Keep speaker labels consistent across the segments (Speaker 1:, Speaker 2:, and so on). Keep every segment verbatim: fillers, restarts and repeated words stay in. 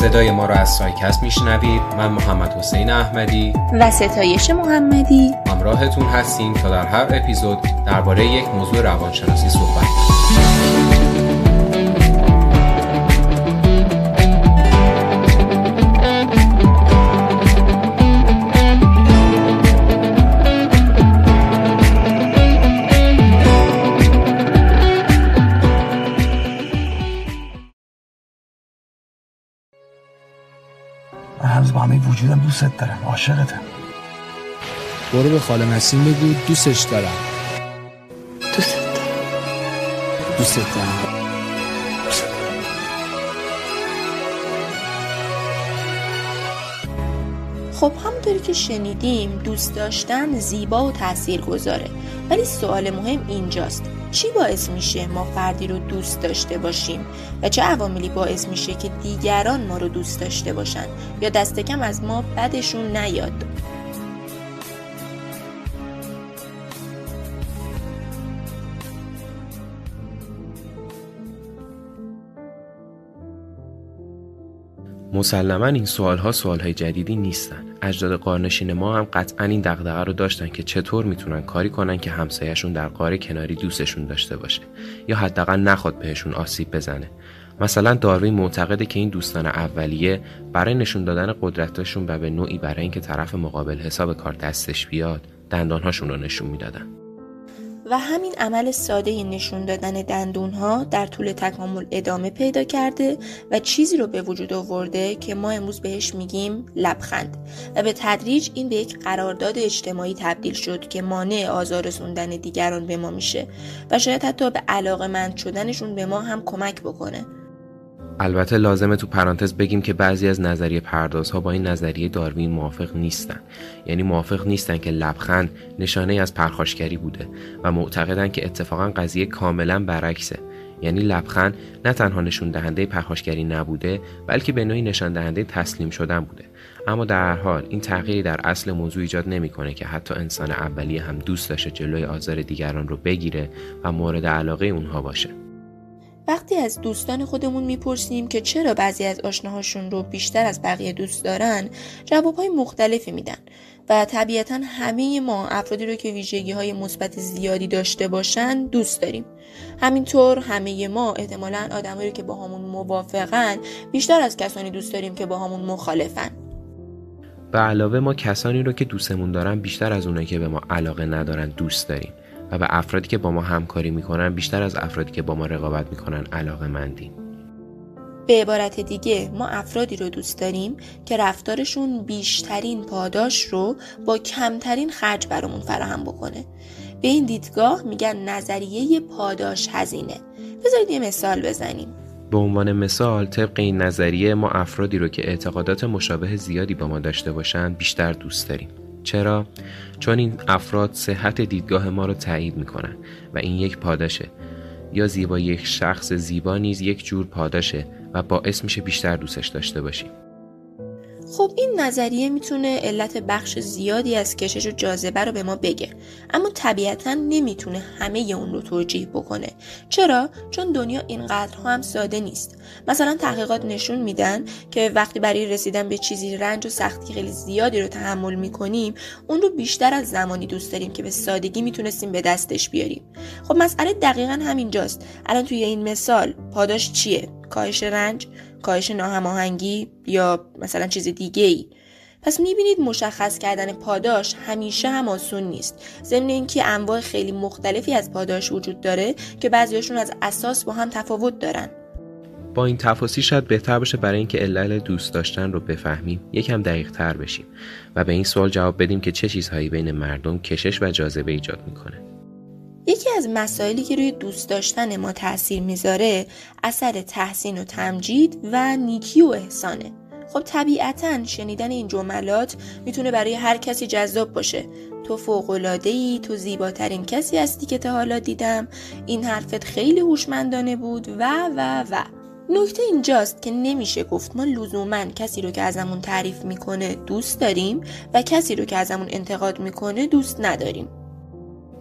Speaker 1: صدای ما را از سایکست میشنوید. من محمد حسین احمدی
Speaker 2: و ستایش محمدی
Speaker 1: همراهتون هستیم تا در هر اپیزود درباره یک موضوع روانشناسی صحبت کنیم.
Speaker 3: هنوز با همه وجودم دوستت دارم، عاشقتم.
Speaker 4: برو به خاله نسیم بگو دوستش دارم.
Speaker 2: دوستت دارم.
Speaker 4: دوستت دارم.
Speaker 2: خب همونطوری که شنیدیم دوست داشتن زیبا و تاثیرگذاره، ولی سوال مهم اینجاست چی باعث میشه ما فردی رو دوست داشته باشیم و چه عواملی باعث میشه که دیگران ما رو دوست داشته باشن یا دست کم از ما بدشون نیاد؟
Speaker 5: مسلماً این سوال‌ها سوال‌های جدیدی نیستن. اجداد غارنشین ما هم قطعاً این دغدغه رو داشتن که چطور میتونن کاری کنن که همسایه‌شون در غار کناری دوستشون داشته باشه یا حداقل نخواد بهشون آسیب بزنه. مثلا داروین معتقده که این دوستان اولیه برای نشون دادن قدرتشون و به نوعی برای اینکه طرف مقابل حساب کار دستش بیاد دندانهاشون رو نشون میدادن.
Speaker 2: و همین عمل ساده نشون دادن دندونها در طول تکامل ادامه پیدا کرده و چیزی رو به وجود آورده که ما امروز بهش میگیم لبخند و به تدریج این به یک قرارداد اجتماعی تبدیل شد که مانع آزار رسوندن دیگران به ما میشه و شاید حتی به علاقه‌مند شدنشون به ما هم کمک بکنه.
Speaker 5: البته لازمه تو پرانتز بگیم که بعضی از نظریه پردازها با این نظریه داروین موافق نیستن. یعنی موافق نیستن که لبخند نشانه از پرخاشگری بوده و معتقدن که اتفاقا قضیه کاملا برعکسه. یعنی لبخند نه تنها نشون دهنده پرخاشگری نبوده بلکه به نوعی نشان دهنده تسلیم شدن بوده. اما در هر حال این تغییری در اصل موضوع ایجاد نمیکنه که حتی انسان اولیه هم دوست داشته جلوی آزار دیگران رو بگیره و مورد علاقه اونها باشه.
Speaker 2: وقتی از دوستان خودمون میپرسیم که چرا بعضی از آشناهاشون رو بیشتر از بقیه دوست دارن، جوابهای مختلفی میدن و طبیعتاً همه ما افرادی رو که ویژگی‌های مثبت زیادی داشته باشن دوست داریم. همینطور همه ما احتمالاً آدمایی رو که با همون موافقن بیشتر از کسانی دوست داریم که با همون مخالفن.
Speaker 5: به علاوه ما کسانی رو که دوستمون دارن بیشتر از اونایی که به ما علاقه ندارن دوست داریم و به افرادی که با ما همکاری میکنن بیشتر از افرادی که با ما رقابت میکنن علاقه مندیم.
Speaker 2: به عبارت دیگه ما افرادی رو دوست داریم که رفتارشون بیشترین پاداش رو با کمترین خرج برامون فراهم بکنه. به این دیدگاه میگن نظریه پاداش هزینه. بذارید یه مثال بزنیم.
Speaker 5: به عنوان مثال طبق این نظریه ما افرادی رو که اعتقادات مشابه زیادی با ما داشته باشن بیشتر دوست داریم. چرا؟ چون این افراد صحت دیدگاه ما رو تایید میکنن و این یک پاداشه. یا زیبا یک شخص زیبا نیز یک جور پاداشه و باعث میشه بیشتر دوستش داشته باشیم.
Speaker 2: خب این نظریه میتونه علت بخش زیادی از کشش و جاذبه رو به ما بگه، اما طبیعتاً نمیتونه همه اون رو توجیه بکنه. چرا؟ چون دنیا اینقدر هم ساده نیست. مثلا تحقیقات نشون میدن که وقتی برای رسیدن به چیزی رنج و سختی خیلی زیادی رو تحمل میکنیم، اون رو بیشتر از زمانی دوست داریم که به سادگی میتونستیم به دستش بیاریم. خب مسئله دقیقاً همینجاست. الان توی این مثال پاداش چیه؟ کاهش رنج، کاهش ناهماهنگی یا مثلا چیز دیگه ای. پس میبینید مشخص کردن پاداش همیشه هم آسون نیست. ضمن اینکه انواع خیلی مختلفی از پاداش وجود داره که بعضیاشون از اساس با هم تفاوت دارن.
Speaker 5: با این تفاصیل شاید بهتر باشه برای اینکه علت دوست داشتن رو بفهمیم یکم دقیق تر بشیم و به این سوال جواب بدیم که چه چیزهایی بین مردم کشش و جاذبه ایجاد میکنه.
Speaker 2: یکی از مسائلی که روی دوست داشتن ما تأثیر میذاره اثر تحسین و تمجید و نیکی و احسانه. خب طبیعتاً شنیدن این جملات میتونه برای هر کسی جذاب باشه. تو فوق‌العاده‌ای، تو زیباترین کسی هستی که تا حالا دیدم، این حرفت خیلی هوشمندانه بود و و و نکته اینجاست که نمیشه گفت ما لزوماً کسی رو که ازمون تعریف میکنه دوست داریم و کسی رو که ازمون انتقاد میکنه دوست نداریم.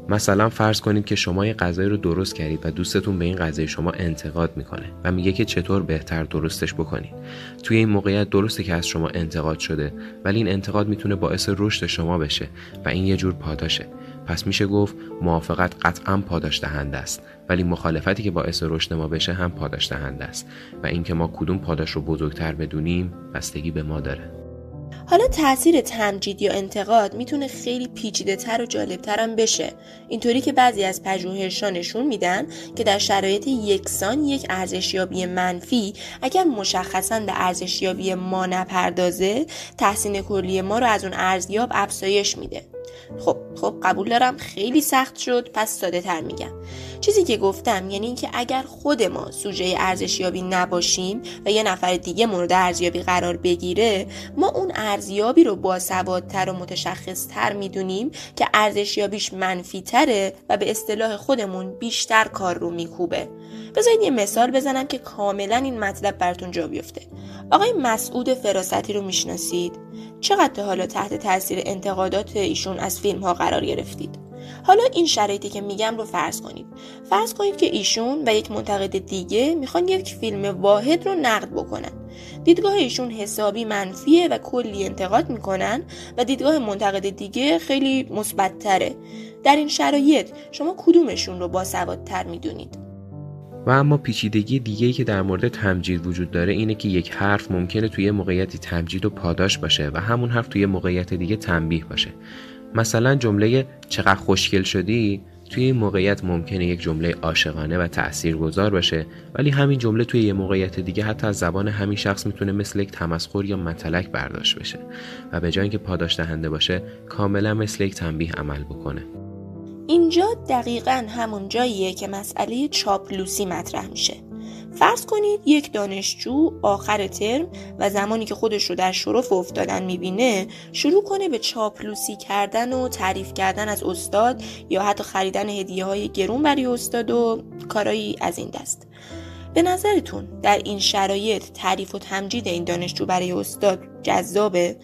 Speaker 5: مثلا فرض کنید که شما یه غذایی رو درست کردید و دوستتون به این غذای شما انتقاد میکنه و میگه که چطور بهتر درستش بکنید. توی این موقعیت درسته که از شما انتقاد شده، ولی این انتقاد میتونه باعث رشد شما بشه و این یه جور پاداشه. پس میشه گفت موافقت قطعاً پاداش دهنده است، ولی مخالفتی که باعث رشد ما بشه هم پاداش دهنده است و اینکه ما کدوم پاداش رو بزرگتر بدونیم بستگی به ما داره.
Speaker 2: حالا تأثیر تمجید یا انتقاد میتونه خیلی پیچیده تر و جالب تر هم بشه، اینطوری که بعضی از پژوهش‌ها نشون میدن که در شرایط یکسان یک ارزشیابی منفی اگر مشخصاً به ارزشیابی ما نپردازه، تحسین کلی ما رو از اون ارزیاب افزایش میده. خب خب قبول دارم خیلی سخت شد، پس ساده تر میگم. چیزی که گفتم یعنی اینکه اگر خود ما سوژه ارزشیابی نباشیم و یه نفر دیگه مورد ارزیابی قرار بگیره، ما اون ارزیابی رو باسوادتر و متشخصتر میدونیم که ارزشیابیش منفی تره و به اصطلاح خودمون بیشتر کار رو میکوبه. بذارید یه مثال بزنم که کاملا این مطلب براتون جا بیفته. آقای مسعود فراستی رو میشناسید؟ چقدر تا حالا تحت تاثیر انتقادات ایشون از فیلم ها قرار گرفتید؟ حالا این شرایطی که میگم رو فرض کنید. فرض کنید که ایشون و یک منتقد دیگه میخوان یک فیلم واحد رو نقد بکنن. دیدگاه ایشون حسابی منفیه و کلی انتقاد میکنن و دیدگاه منتقد دیگه خیلی مثبت‌تره. در این شرایط شما کدومشون رو باسوادتر میدونید؟
Speaker 5: و اما پیچیدگی دیگه‌ای که در مورد تمجید وجود داره اینه که یک حرف ممکنه توی موقعیتی تمجید و پاداش باشه و همون حرف توی موقعیت دیگه تنبیه باشه. مثلا جمله چقدر خوشگل شدی توی این موقعیت ممکنه یک جمله عاشقانه و تاثیرگذار باشه، ولی همین جمله توی یه موقعیت دیگه حتی از زبان همین شخص میتونه مثل یک تمسخر یا متلک برداشت بشه و به جای اینکه پاداش دهنده باشه کاملا مثل یک تنبیه عمل بکنه.
Speaker 2: اینجا دقیقاً همون جاییه که مسئله چاپلوسی مطرح میشه. فرض کنید یک دانشجو آخر ترم و زمانی که خودش رو در شرف افتادن میبینه شروع کنه به چاپلوسی کردن و تعریف کردن از استاد یا حتی خریدن هدیه های گرون برای استاد و کارایی از این دست. به نظرتون در این شرایط تعریف و تمجید این دانشجو برای استاد جذابه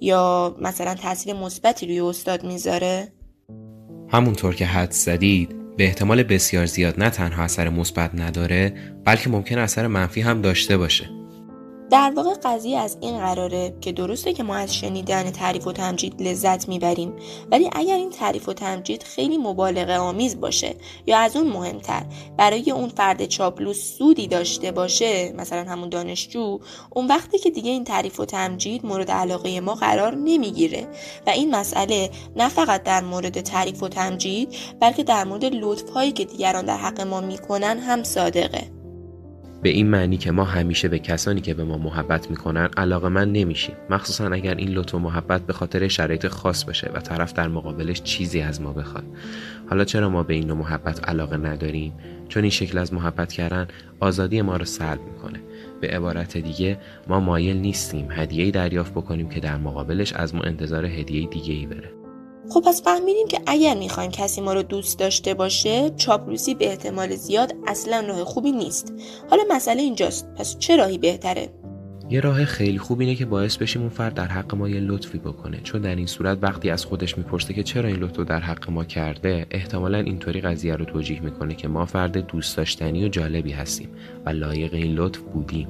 Speaker 2: یا مثلا تاثیر مثبتی روی استاد میذاره؟
Speaker 5: همونطور که حدس زدید به احتمال بسیار زیاد نه تنها اثر مثبت نداره بلکه ممکن اثر منفی هم داشته باشه.
Speaker 2: در واقع قضیه از این قراره که درسته که ما از شنیدن تعریف و تمجید لذت میبریم، ولی اگر این تعریف و تمجید خیلی مبالغه آمیز باشه یا از اون مهمتر برای اون فرد چاپلوس سودی داشته باشه، مثلا همون دانشجو، اون وقتی که دیگه این تعریف و تمجید مورد علاقه ما قرار نمیگیره و این مسئله نه فقط در مورد تعریف و تمجید بلکه در مورد لطف‌هایی که دیگران در حق ما میکنن هم صادقه.
Speaker 5: به این معنی که ما همیشه به کسانی که به ما محبت میکنن علاقه‌مند نمیشیم، مخصوصا اگر این لطف و محبت به خاطر شرایط خاص باشه و طرف در مقابلش چیزی از ما بخواد. حالا چرا ما به این نوع محبت علاقه نداریم؟ چون این شکل از محبت کردن آزادی ما رو سلب میکنه. به عبارت دیگه ما مایل نیستیم هدیه‌ای دریافت بکنیم که در مقابلش از ما انتظار هدیه دیگه‌ای بره.
Speaker 2: خب پس فهمیدیم که اگر میخوایم کسی ما رو دوست داشته باشه، چاپلوسی به احتمال زیاد اصلا راه خوبی نیست. حالا مسئله اینجاست، پس چه راهی بهتره؟
Speaker 5: یه راه خیلی خوب اینه که باعث بشیم اون فرد در حق ما یه لطفی بکنه، چون در این صورت وقتی از خودش میپرسه که چرا این لطف رو در حق ما کرده، احتمالاً اینطوری قضیه رو توجیه میکنه که ما فرد دوست داشتنی و جالبی هستیم و لایق این لطف بودیم.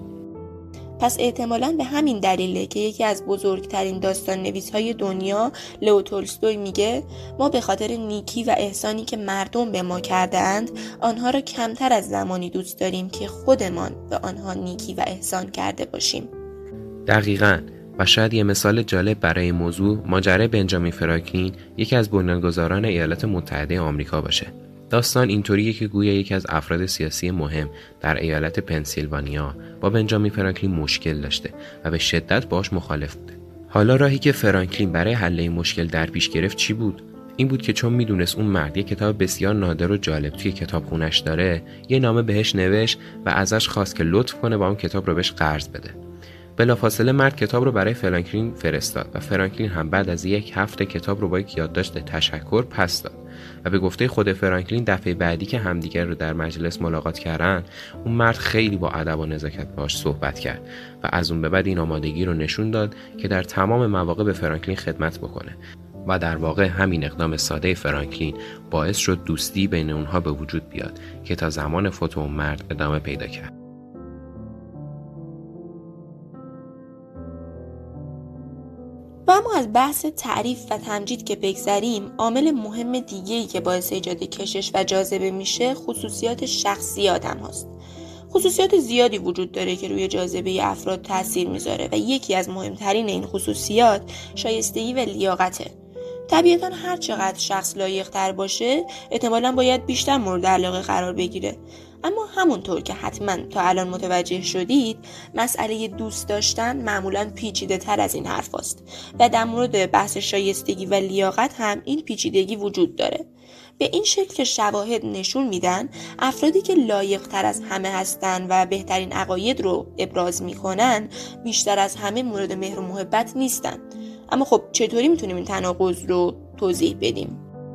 Speaker 2: پس احتمالاً به همین دلیله که یکی از بزرگترین داستان نویس‌های دنیا، لئو تولستوی، میگه ما به خاطر نیکی و احسانی که مردم به ما کرده‌اند آنها را کمتر از زمانی دوست داریم که خودمان به آنها نیکی و احسان کرده باشیم.
Speaker 5: دقیقاً. و شاید یه مثال جالب برای موضوع ماجرای بنجامین فرانکلین، یکی از بنیانگذاران ایالات متحده آمریکا باشه. داستان اینطوریه که گویا یکی از افراد سیاسی مهم در ایالت پنسیلوانیا با بنجامین فرانکلین مشکل داشته و به شدت باهاش مخالف بوده. حالا راهی که فرانکلین برای حل این مشکل در پیش گرفت چی بود؟ این بود که چون میدونست اون مرد یک کتاب بسیار نادر و جالب توی کتابخونه‌اش داره، یه نامه بهش نوشت و ازش خواست که لطف کنه با اون کتاب رو بهش قرض بده. بلافاصله مرد کتاب رو برای فرانکلین فرستاد و فرانکلین هم بعد از یک هفته کتاب رو با یک یادداشت تشکر پس داد. و به گفته خود فرانکلین دفعه بعدی که همدیگر رو در مجلس ملاقات کردن، اون مرد خیلی با ادب و نزاکت باهاش صحبت کرد و از اون به بعد این آمادگی رو نشون داد که در تمام مواقع به فرانکلین خدمت بکنه. و در واقع همین اقدام ساده فرانکلین باعث شد دوستی بین اونها به وجود بیاد که تا زمان فوت اون مرد ادامه پیدا کرد.
Speaker 2: و اما از بحث تعریف و تمجید که بگذریم، عامل مهم دیگه‌ای که باعث ایجاد کشش و جاذبه میشه خصوصیات شخصی آدم هاست. خصوصیات زیادی وجود داره که روی جاذبه افراد تاثیر میذاره و یکی از مهمترین این خصوصیات شایستگی و لیاقته. طبیعتاً هر چقدر شخص لایق‌تر باشه احتمالاً باید بیشتر مورد علاقه قرار بگیره، اما همونطور که حتما تا الان متوجه شدید مسئله دوست داشتن معمولاً پیچیده تر از این حرف است و در مورد بحث شایستگی و لیاقت هم این پیچیدگی وجود داره. به این شکل که شواهد نشون میدن افرادی که لایق تر از همه هستن و بهترین عقاید رو ابراز میکنن بیشتر از همه مورد مهر و محبت نیستن. اما خب چطوری میتونیم این تناقض رو توضیح بدیم؟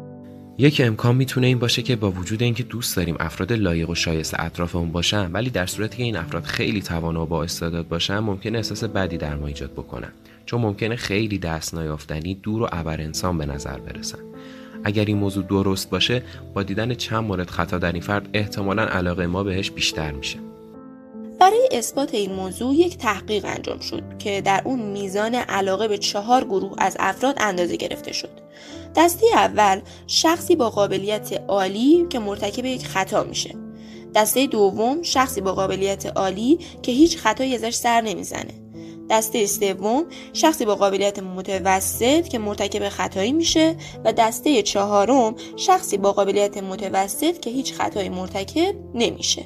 Speaker 5: یک امکان میتونه این باشه که با وجود اینکه دوست داریم افراد لایق و شایسته اطرافمون باشن، ولی در صورتی که این افراد خیلی توانا و با استعداد باشن ممکنه احساس بدی در ما ایجاد بکنن، چون ممکنه خیلی دست نیافتنی، دور و ابر انسان به نظر برسن. اگر این موضوع درست باشه، با دیدن چند مورد خطا در این فرد احتمالاً علاقه ما بهش بیشتر میشه.
Speaker 2: برای اثبات این موضوع یک تحقیق انجام شد که در اون میزان علاقه به چهار گروه از افراد اندازه گرفته شد. دسته اول شخصی با قابلیت عالی که مرتکب یک خطا میشه. دسته دوم شخصی با قابلیت عالی که هیچ خطایی ازش سر نمیزنه. دسته سوم شخصی با قابلیت متوسط که مرتکب خطایی میشه و دسته چهارم شخصی با قابلیت متوسط که هیچ خطایی مرتکب نمیشه.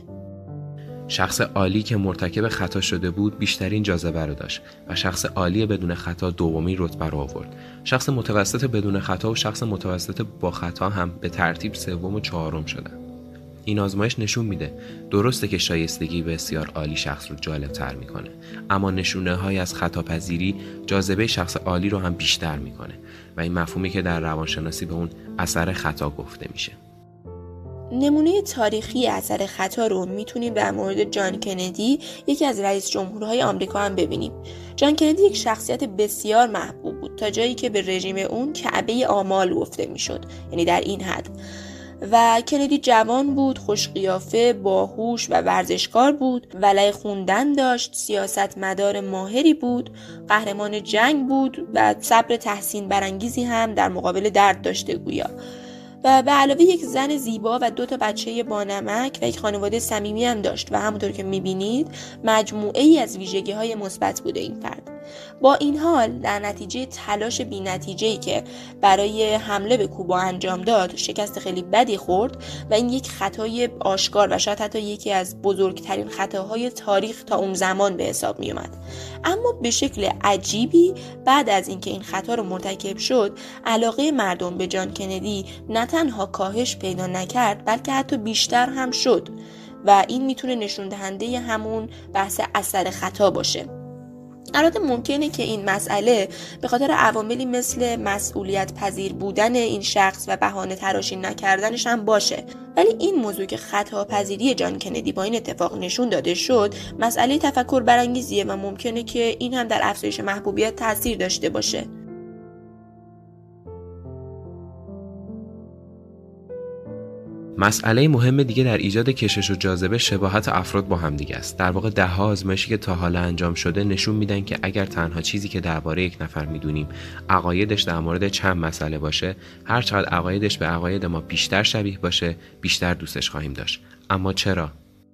Speaker 5: شخص عالی که مرتکب خطا شده بود بیشترین جاذبه رو داشت و شخص عالی بدون خطا دومین رتبه رو آورد. شخص متوسط بدون خطا و شخص متوسط با خطا هم به ترتیب سوم و چهارم شدن. این آزمایش نشون میده درسته که شایستگی بسیار عالی شخص رو جالب تر میکنه، اما نشونه های از خطا پذیری جاذبه شخص عالی رو هم بیشتر میکنه و این مفهومی که در روانشناسی به اون اثر خطا گفته میشه.
Speaker 2: نمونه تاریخی اثر خطا رو میتونیم در مورد جان کندی، یکی از رئیس جمهورهای آمریکا هم ببینیم. جان کندی یک شخصیت بسیار محبوب بود تا جایی که به رژیم اون کعبه آمال گفته میشد، یعنی در این حد. و کندی جوان بود، خوش قیافه، باهوش و ورزشکار بود، ولع خوندن داشت، سیاستمدار ماهری بود، قهرمان جنگ بود و صبر تحسین برانگیزی هم در مقابل درد داشته گویا. و به علاوه یک زن زیبا و دو تا بچه بانمک و یک خانواده صمیمی هم داشت و همونطور که میبینید مجموعه ای از ویژگی های مثبت بوده این فرد. با این حال در نتیجه تلاش بی نتیجه‌ای که برای حمله به کوبا انجام داد شکست خیلی بدی خورد و این یک خطای آشکار و شاید حتی یکی از بزرگترین خطاهای تاریخ تا اون زمان به حساب می اومد. اما به شکل عجیبی بعد از اینکه این خطا رو مرتکب شد، علاقه مردم به جان کندی نه تنها کاهش پیدا نکرد بلکه حتی بیشتر هم شد و این میتونه نشون دهنده همون بحث اثر خطا باشه. البته ممکنه که این مسئله به خاطر عواملی مثل مسئولیت پذیر بودن این شخص و بهانه تراشی نکردنش هم باشه، ولی این موضوع که خطا پذیری جان کندی با این اتفاق نشون داده شد مسئله تفکر برانگیزیه و ممکنه که این هم در افزایش محبوبیت تاثیر داشته باشه.
Speaker 5: مسئله مهم دیگه در ایجاد کشش و جاذبه شباهت افراد با هم دیگه است. در واقع ده ها آزمایشی که تا حالا انجام شده نشون میدن که اگر تنها چیزی که درباره یک نفر میدونیم عقایدش در مورد چند مسئله باشه، هر چقدر عقایدش به عقاید ما بیشتر شبیه باشه، بیشتر دوستش خواهیم داشت. اما چرا؟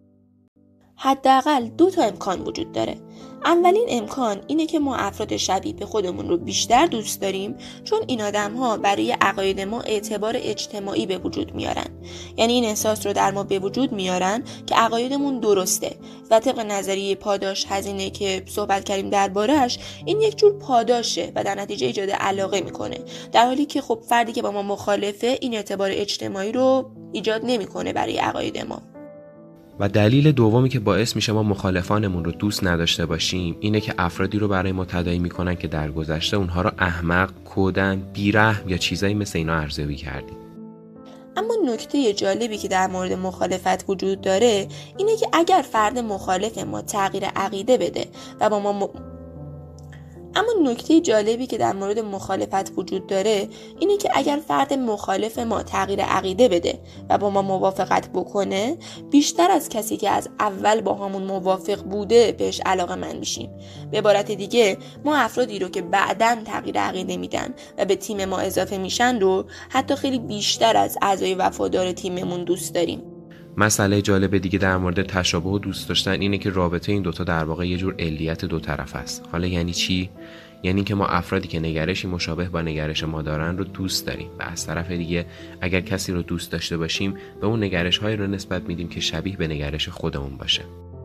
Speaker 2: حداقل دو تا امکان وجود داره. اولین امکان اینه که ما افراد شبیه به خودمون رو بیشتر دوست داریم چون این آدم‌ها برای عقاید ما اعتبار اجتماعی به وجود میارن. یعنی این احساس رو در ما به وجود میارن که عقایدمون درسته و طبق نظریه پاداش هزینه که صحبت کردیم درباره‌اش، این یک جور پاداشه و در نتیجه ایجاد علاقه میکنه، در حالی که خب فردی که با ما مخالفه این اعتبار اجتماعی رو ایجاد نمیکنه برای عقاید ما.
Speaker 5: و دلیل دومی که باعث میشه ما مخالفانمون رو دوست نداشته باشیم اینه که افرادی رو برای ما تداعی میکنن که در گذشته اونها رو احمق، کودن، بیرحم یا چیزایی مثل اینا ارزیابی کردیم.
Speaker 2: اما نکته جالبی که در مورد مخالفت وجود داره اینه که اگر فرد مخالف ما تغییر عقیده بده و با ما م... اما نکته جالبی که در مورد مخالفت وجود داره اینه که اگر فرد مخالف ما تغییر عقیده بده و با ما موافقت بکنه، بیشتر از کسی که از اول با همون موافق بوده بهش علاقه‌مند میشیم. به عبارت دیگه ما افرادی رو که بعداً تغییر عقیده میدن و به تیم ما اضافه میشن رو حتی خیلی بیشتر از اعضای وفادار تیممون دوست داریم.
Speaker 5: مسئله جالب دیگه در مورد تشابه و دوست داشتن اینه که رابطه این دوتا در واقع یه جور علیت دو طرف است. حالا یعنی چی؟ یعنی که ما افرادی که نگرشی مشابه با نگرش ما دارن رو دوست داریم و از طرف دیگه اگر کسی رو دوست داشته باشیم به اون نگرش‌هایی رو نسبت میدیم که شبیه به نگرش خودمون باشه.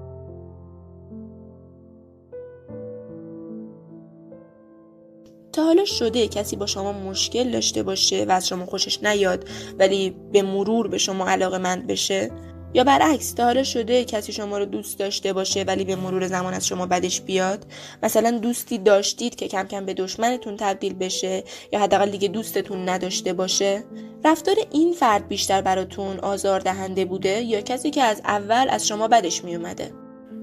Speaker 2: تا حالا شده کسی با شما مشکل داشته باشه و از شما خوشش نیاد ولی به مرور به شما علاقه‌مند بشه؟ یا برعکس، تا حالا شده کسی شما رو دوست داشته باشه ولی به مرور زمان از شما بدش بیاد؟ مثلا دوستی داشتید که کم کم به دشمنتون تبدیل بشه یا حداقل دیگه دوستتون نداشته باشه؟ رفتار این فرد بیشتر براتون آزاردهنده بوده یا کسی که از اول از شما بدش می اومده؟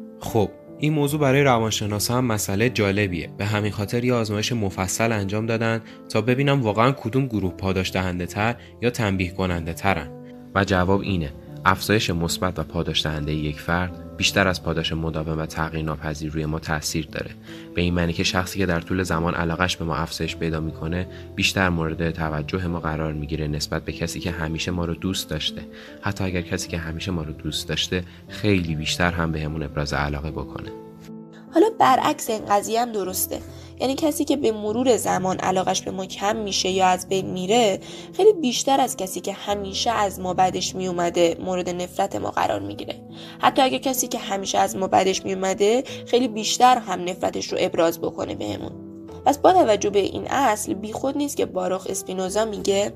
Speaker 5: خب این موضوع برای روانشناسا هم مسئله جالبیه. به همین خاطر یه آزمایش مفصل انجام دادن تا ببینم واقعا کدوم گروه پاداش دهنده تر یا تنبیه کننده ترن و جواب اینه: افزایش مثبت و پاداش دهنده یک فرد بیشتر از پاداش مداوم و تغییر ناپذیر روی ما تاثیر داره. به این معنی که شخصی که در طول زمان علاقش به ما افزایش پیدا میکنه بیشتر مورد توجه ما قرار میگیره نسبت به کسی که همیشه ما رو دوست داشته، حتی اگر کسی که همیشه ما رو دوست داشته خیلی بیشتر هم بهمون ابراز علاقه بکنه.
Speaker 2: حالا برعکس این قضیه هم درسته، یعنی کسی که به مرور زمان علاقش به ما کم میشه یا از بین میره خیلی بیشتر از کسی که همیشه از ما بدش میومده مورد نفرت ما قرار میگیره. حتی اگه کسی که همیشه از ما بدش میومده خیلی بیشتر هم نفرتش رو ابراز بکنه بهمون. پس با توجه به این اصل بیخود نیست که باروخ اسپینوزا میگه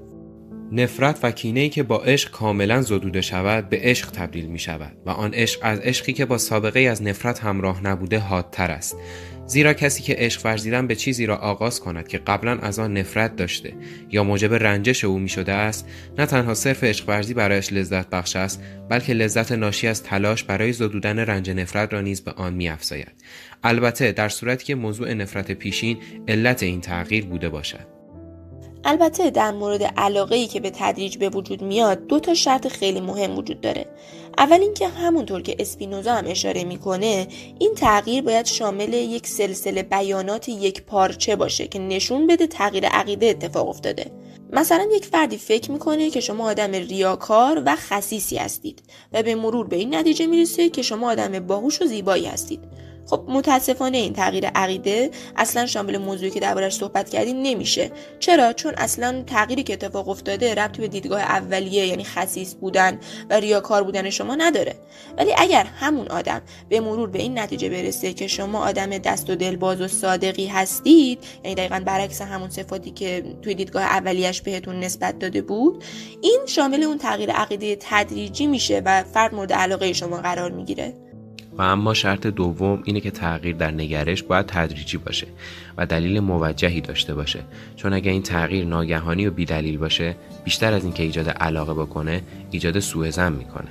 Speaker 5: نفرت و کینه‌ای که با عشق کاملا زدوده شود به عشق تبدیل می شود و آن عشق از عشقی که با سابقه از نفرت همراه نبوده حادتر است. زیرا کسی که عشق ورزیدن به چیزی را آغاز کند که قبلا از آن نفرت داشته یا موجب رنجش او می شده است، نه تنها صرف عشق ورزی برایش لذت بخش است، بلکه لذت ناشی از تلاش برای زدودن رنج نفرت را نیز به آن می افزاید. البته در صورتی که موضوع نفرت پیشین علت این تغییر بوده باشد.
Speaker 2: البته در مورد علاقه‌ای که به تدریج به وجود میاد دو تا شرط خیلی مهم وجود داره. اول اینکه همونطور که اسپینوزا هم اشاره میکنه این تغییر باید شامل یک سلسله بیانات یک پارچه باشه که نشون بده تغییر عقیده اتفاق افتاده. مثلا یک فردی فکر میکنه که شما آدم ریاکار و خسیسی هستید و به مرور به این نتیجه میرسه که شما آدم باهوش و زیبایی هستید. خب متاسفانه این تغییر عقیده اصلا شامل موضوعی که دربارش صحبت کردیم نمیشه. چرا؟ چون اصلا تغییری که اتفاق افتاده ربطی به دیدگاه اولیه یعنی خسیس بودن و ریاکار بودن شما نداره. ولی اگر همون آدم به مرور به این نتیجه برسه که شما آدم دست و دل باز و صادقی هستید، یعنی دقیقاً برعکس همون صفاتی که توی دیدگاه اولیه‌اش بهتون نسبت داده بود، این شامل اون تغییر عقیده تدریجی میشه و فرد مورد علاقه شما قرار میگیره.
Speaker 5: و اما شرط دوم اینه که تغییر در نگرش باید تدریجی باشه و دلیل موجهی داشته باشه، چون اگه این تغییر ناگهانی و بی‌دلیل باشه بیشتر از این که ایجاد علاقه بکنه ایجاد سوءظن میکنه.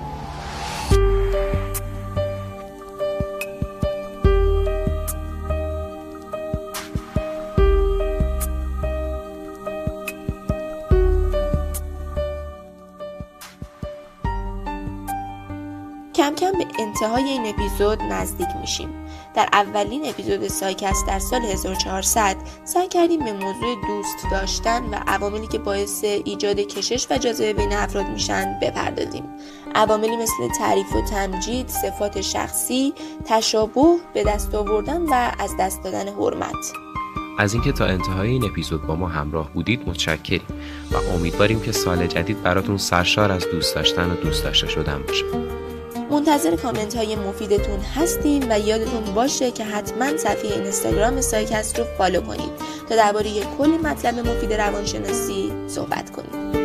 Speaker 2: کم کم به انتهای این اپیزود نزدیک میشیم. در اولین اپیزود سایکست در سال هزار و چهارصد سعی کردیم به موضوع دوست داشتن و عواملی که باعث ایجاد کشش و جاذبه بین افراد میشن بپردازیم. عواملی مثل تعریف و تمجید، صفات شخصی، تشابه، به دست آوردن و از دست دادن حرمت.
Speaker 5: از اینکه تا انتهای این اپیزود با ما همراه بودید متشکریم و امیدواریم که سال جدید براتون سرشار از دوست داشتن و دوست داشته شدن باشه.
Speaker 2: منتظر کامنت های مفیدتون هستیم و یادتون باشه که حتما صفحه اینستاگرام سایکست رو فالو کنید تا درباره کلی مطلب مفید روانشناسی صحبت کنید.